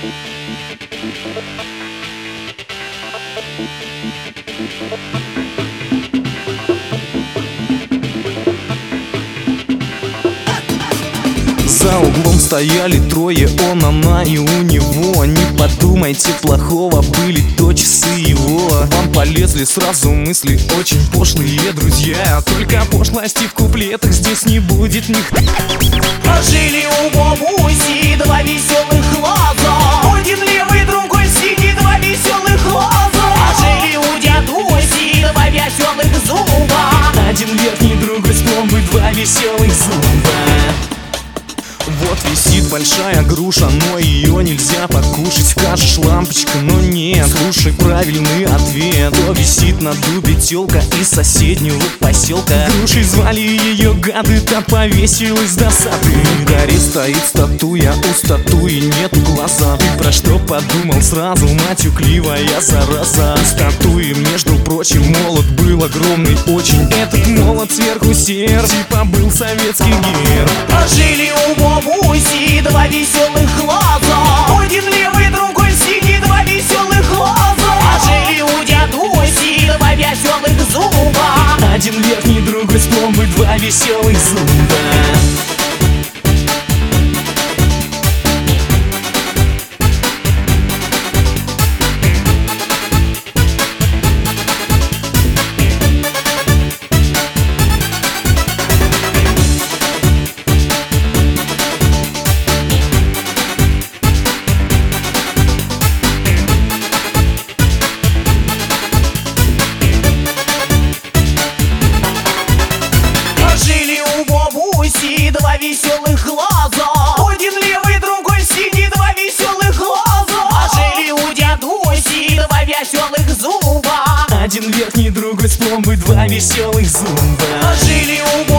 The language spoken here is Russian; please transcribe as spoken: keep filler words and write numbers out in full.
За углом стояли трое, он, она и у него. Не подумайте плохого, были то часы его. Вам полезли сразу мысли очень пошлые, друзья. Только пошлости в куплетах здесь не будет них. Жили у бабуси два веселых глаза, один левый, другой синий, два веселых глаза. Жили у дядуси два веселых зуба, один верхний, другой с пломбы, два веселых зуба. Вот висит большая груша, но ее нельзя покушать. Скажешь лампочка, но нет, слушай правильный ответ. То висит на дубе тёлка из соседнего поселка. Грушей звали ее гады, та повесилась до сады. В горе стоит статуя, у статуи нету глаза. Ты про что подумал сразу, матюкливая зараза? У статуи, между прочим, молот был огромный очень. Этот молот сверху сердце, типа был советский герб. Жили у бабуси два веселых глаза, один левый, другой синий, два веселых глаза. Жили у дядуси два веселых зуба, один верхний, другой с пломбы, два веселых зуба. два веселых глаза, один левый, другой синий, два веселых глаза. Жили у дядуси два веселых зуба, один верхний, другой с пломбы, два веселых зуба. Жили у